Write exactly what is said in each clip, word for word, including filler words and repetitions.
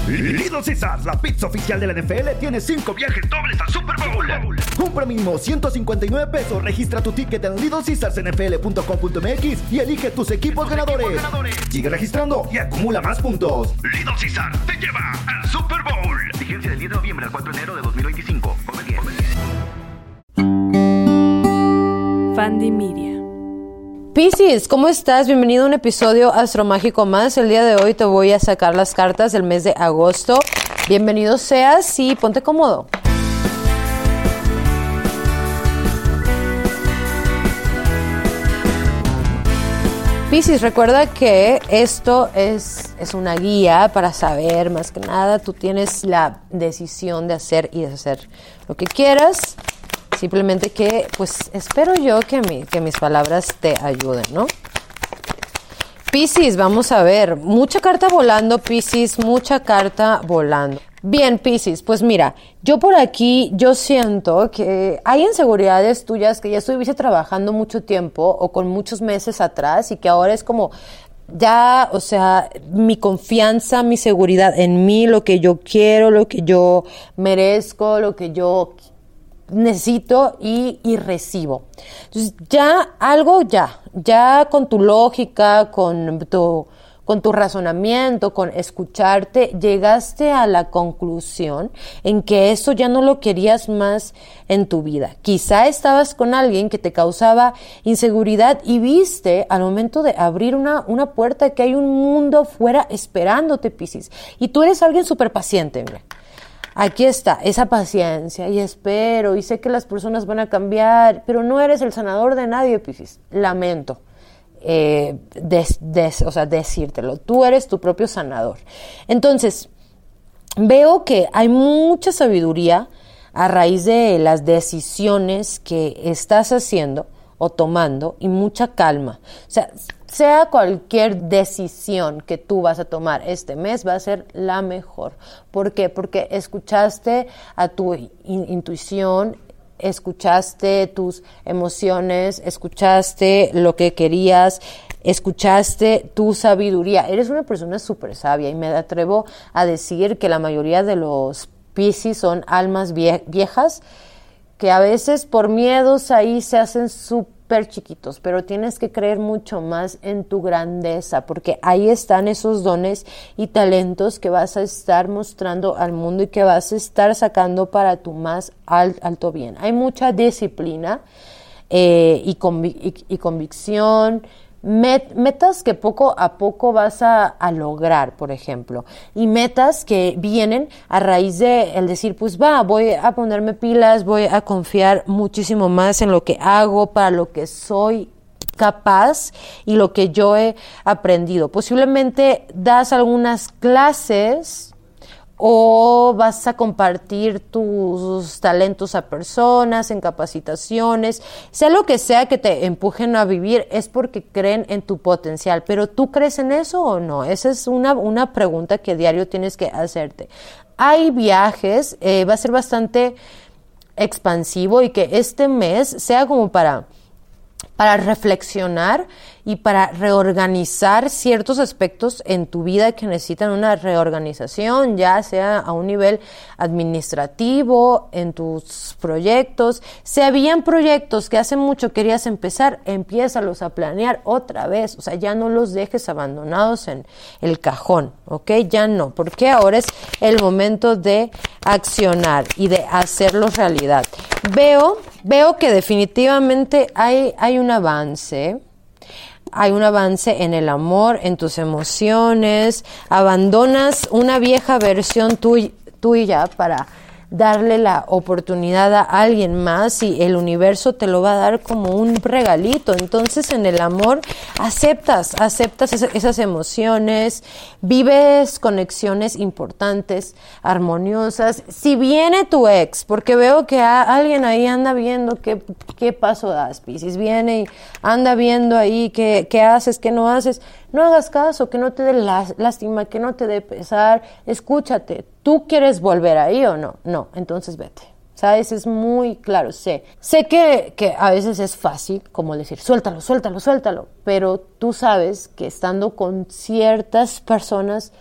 Little Caesars, la pizza oficial de la N F L, tiene cinco viajes dobles al Super Bowl. Compra mínimo ciento cincuenta y nueve pesos, registra tu ticket en little caesars n f l punto com punto m x y elige tus equipos ganadores. Sigue registrando y acumula más puntos. Little Caesars te lleva al Super Bowl. Vigencia del diez de noviembre al cuatro de enero de dos mil veinticinco. Come bien. Fandi Media. Piscis, ¿cómo estás? Bienvenido a un episodio astromágico más. El día de hoy te voy a sacar las cartas del mes de agosto. Bienvenido seas y ponte cómodo. Piscis, recuerda que esto es, es una guía para saber, más que nada, tú tienes la decisión de hacer y deshacer lo que quieras. Simplemente que, pues, espero yo que, mi, que mis palabras te ayuden, ¿no? Piscis, vamos a ver. Mucha carta volando, Piscis, mucha carta volando. Bien, Piscis, pues mira, yo por aquí, yo siento que hay inseguridades tuyas que ya estuviste trabajando mucho tiempo o con muchos meses atrás y que ahora es como... Ya, o sea, mi confianza, mi seguridad en mí, lo que yo quiero, lo que yo merezco, lo que yo necesito y, y recibo. Entonces, ya algo ya, ya con tu lógica, con tu, con tu razonamiento, con escucharte, llegaste a la conclusión en que eso ya no lo querías más en tu vida. Quizá estabas con alguien que te causaba inseguridad y viste al momento de abrir una, una puerta que hay un mundo fuera esperándote, Piscis. Y tú eres alguien súper paciente, mira. Aquí está, esa paciencia, y espero, y sé que las personas van a cambiar, pero no eres el sanador de nadie, Piscis. Lamento, eh, des, des, o sea, decírtelo. Tú eres tu propio sanador. Entonces, veo que hay mucha sabiduría a raíz de las decisiones que estás haciendo o tomando y mucha calma. O sea, sea cualquier decisión que tú vas a tomar este mes, va a ser la mejor. ¿Por qué? Porque escuchaste a tu in- intuición, escuchaste tus emociones, escuchaste lo que querías, escuchaste tu sabiduría. Eres una persona súper sabia y me atrevo a decir que la mayoría de los Piscis son almas vie- viejas que a veces por miedos ahí se hacen súper chiquitos, pero tienes que creer mucho más en tu grandeza, porque ahí están esos dones y talentos que vas a estar mostrando al mundo y que vas a estar sacando para tu más al, alto bien. Hay mucha disciplina eh, y, convic- y, y convicción, Met, metas que poco a poco vas a, a lograr, por ejemplo, y metas que vienen a raíz de el decir, pues va, voy a ponerme pilas, voy a confiar muchísimo más en lo que hago, para lo que soy capaz y lo que yo he aprendido. Posiblemente das algunas clases o vas a compartir tus talentos a personas, en capacitaciones, sea lo que sea que te empujen a vivir, es porque creen en tu potencial. ¿Pero tú crees en eso o no? Esa es una, una pregunta que diario tienes que hacerte. Hay viajes, eh, va a ser bastante expansivo y que este mes sea como para... para reflexionar y para reorganizar ciertos aspectos en tu vida que necesitan una reorganización, ya sea a un nivel administrativo, en tus proyectos. Si habían proyectos que hace mucho querías empezar, empiézalos a planear otra vez, o sea, ya no los dejes abandonados en el cajón, ¿ok? Ya no, porque ahora es el momento de accionar y de hacerlos realidad. Veo, veo que definitivamente hay, hay un avance, hay un avance en el amor, en tus emociones, abandonas una vieja versión tuya, tuya para darle la oportunidad a alguien más y el universo te lo va a dar como un regalito. Entonces en el amor aceptas, aceptas es, esas emociones, vives conexiones importantes, armoniosas. Si viene tu ex, porque veo que a, alguien ahí anda viendo qué, qué paso das, Piscis, viene y anda viendo ahí qué, qué haces, qué no haces, no hagas caso, que no te dé lástima, que no te dé pesar, escúchate. ¿Tú quieres volver ahí o no? No, entonces vete. ¿Sabes? Es muy claro, sé. Sé que, que a veces es fácil, como decir, suéltalo, suéltalo, suéltalo. Pero tú sabes que estando con ciertas personas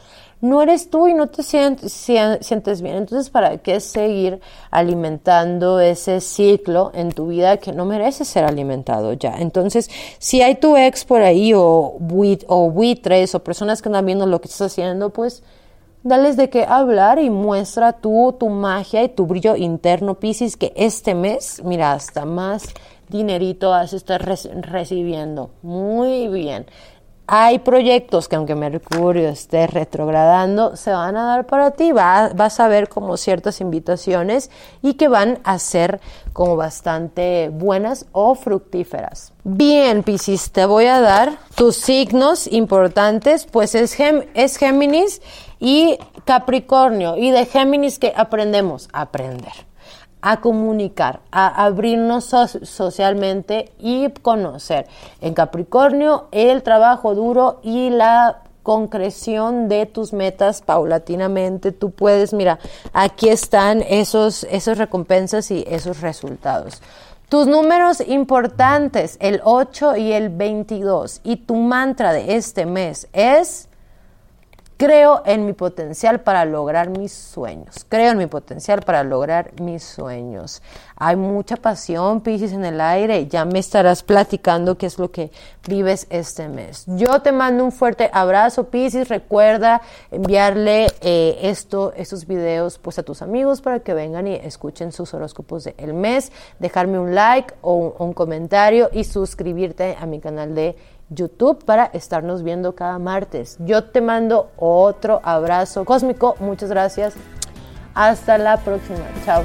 no eres tú y no te sientes, sientes bien. Entonces, ¿para qué seguir alimentando ese ciclo en tu vida que no merece ser alimentado ya? Entonces, si hay tu ex por ahí o, buit, o buitres o personas que andan viendo lo que estás haciendo, pues dales de qué hablar y muestra tú tu magia y tu brillo interno, Piscis, que este mes, mira, hasta más dinerito vas a estar re- recibiendo. Muy bien. Hay proyectos que aunque Mercurio esté retrogradando, se van a dar para ti. Va, vas a ver como ciertas invitaciones y que van a ser como bastante buenas o fructíferas. Bien, Piscis, te voy a dar tus signos importantes, pues es, Gem- es Géminis y Capricornio. Y de Géminis, ¿qué aprendemos? A aprender, a comunicar, a abrirnos so- socialmente y conocer. En Capricornio, el trabajo duro y la concreción de tus metas paulatinamente. Tú puedes, mira, aquí están esos, esas recompensas y esos resultados. Tus números importantes, el ocho y el veintidós. Y tu mantra de este mes es: creo en mi potencial para lograr mis sueños. Creo en mi potencial para lograr mis sueños. Hay mucha pasión, Piscis, en el aire. Ya me estarás platicando qué es lo que vives este mes. Yo te mando un fuerte abrazo, Piscis. Recuerda enviarle eh, esto, estos videos pues, a tus amigos para que vengan y escuchen sus horóscopos del mes. Dejarme un like o un, un comentario y suscribirte a mi canal de YouTube para estarnos viendo cada martes. Yo te mando otro abrazo cósmico. Muchas gracias. Hasta la próxima. Chao.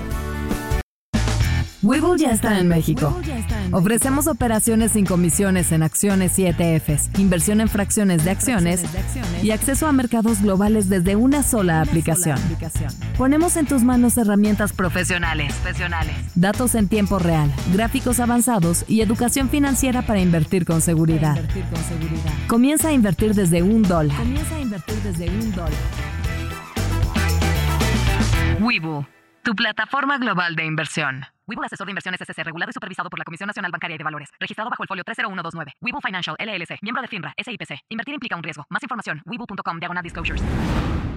Webull ya está en México. Ofrecemos operaciones sin comisiones en acciones y E T Fs, inversión en fracciones de acciones y acceso a mercados globales desde una sola aplicación. Ponemos en tus manos herramientas profesionales, datos en tiempo real, gráficos avanzados y educación financiera para invertir con seguridad. Comienza a invertir desde un dólar. Webull, tu plataforma global de inversión. Webull Asesor de Inversiones S C, regulado y supervisado por la Comisión Nacional Bancaria y de Valores. Registrado bajo el folio tres cero uno dos nueve. Webull Financial, L L C. Miembro de FINRA, S I P C. Invertir implica un riesgo. Más información, webull punto com, diagonal disclosures.